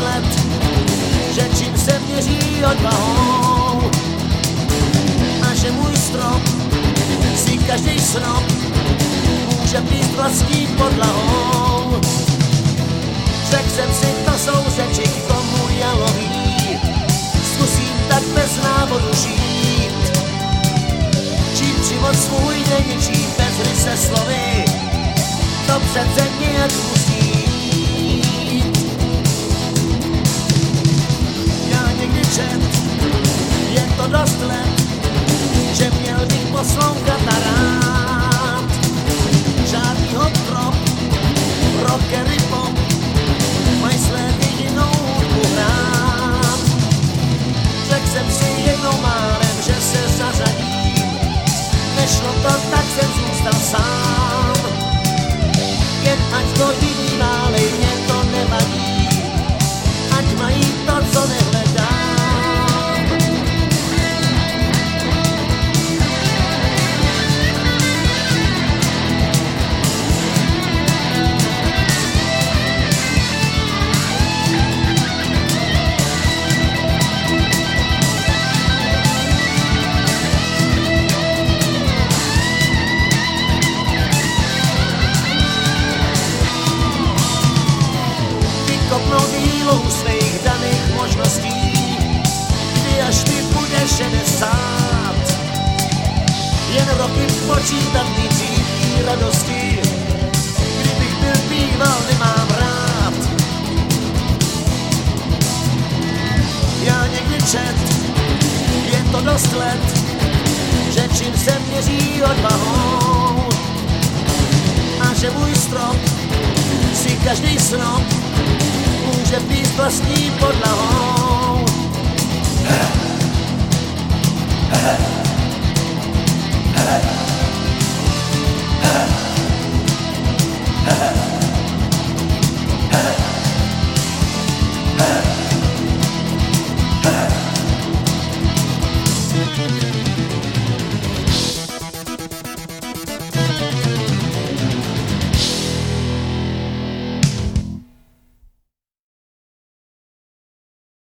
let, že čím se měří odvahou a že můj strop si každý snop může být vlastní podlahou. Řekl jsem si, to jsou řeči, k tomu jalový, zkusím tak bez návodu žít. Čím život svůj neničí bez hry se slovy, to přece nějak musí jít. Já někdy čet, je to dost let, že měl bych poslouchat a rád. Žádný hop-trop, rockery pop, mají své jedinou hudbu hrát. Řekl jsem si jednou málem, že se zařadím, nešlo to, tak jsem zůstal sám. Jen ať to jiní válej, mě to nevadí, ať mají to, co nehledám. Kopnou dílou svých daných možností, kdy až mi bude 60. Jen roky počítat nejdřív radosti, kdybych byl býval, nemám rád. Já někdy čet, je to dost let, že čím se měří odvahou a že můj strop si každý snop může být vlastní podlahou.